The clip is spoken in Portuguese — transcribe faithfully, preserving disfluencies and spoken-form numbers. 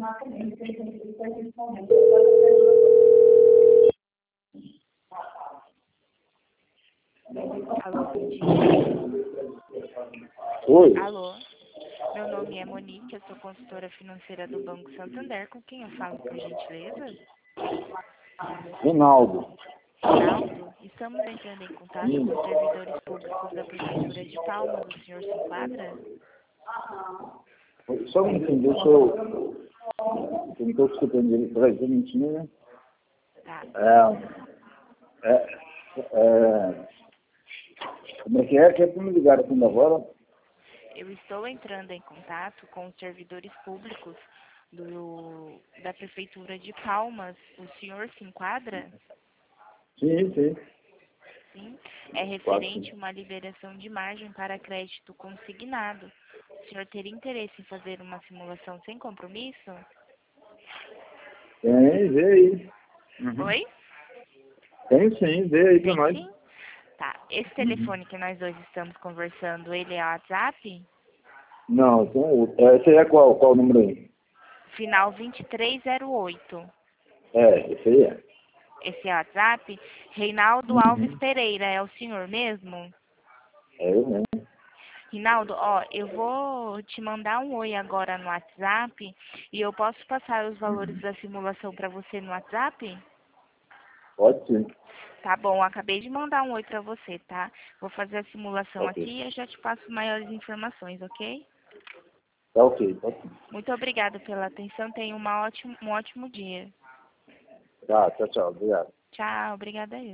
Alô, bom dia. Oi, Alô, meu nome é Monique, eu sou consultora financeira do Banco Santander. Com quem eu falo, por gentileza? Rinaldo. Rinaldo, estamos entrando em contato Sim. com os servidores públicos da Prefeitura de Palmas. O senhor se enquadra? Só um minutinho, deixa eu... Eu não estou escutando ele. Peraí, só um minutinho, né? Tá. É, é, é, como é que é? Quer que me ligar aqui agora? Eu estou entrando em contato com os servidores públicos do, da Prefeitura de Palmas. O senhor se enquadra? Sim, sim. Sim. É Pode referente sim. a uma liberação de margem para crédito consignado. O senhor teria interesse em fazer uma simulação sem compromisso? Tem, vê aí. Uhum. Oi? Tem sim, vê aí pra Tem nós. sim? Tá. Esse Uhum. telefone que nós dois estamos conversando, ele é WhatsApp? Não, tem outro. É, esse aí é qual? Qual o número aí? Final vinte e três zero oito. É, esse aí é. Esse é WhatsApp? Reinaldo Alves Uhum. Pereira, é o senhor mesmo? É eu mesmo. Rinaldo, ó, eu vou te mandar um oi agora no WhatsApp e eu posso passar os valores Uhum. da simulação para você no WhatsApp? Pode sim. Tá bom, acabei de mandar um oi para você, tá? Vou fazer a simulação Ok. aqui e eu já te passo maiores informações, ok? Tá ok, pode sim. Muito obrigada pela atenção, tenha uma ótimo, um ótimo dia. Tá, tchau, tchau. Obrigado. Tchau, obrigada eu.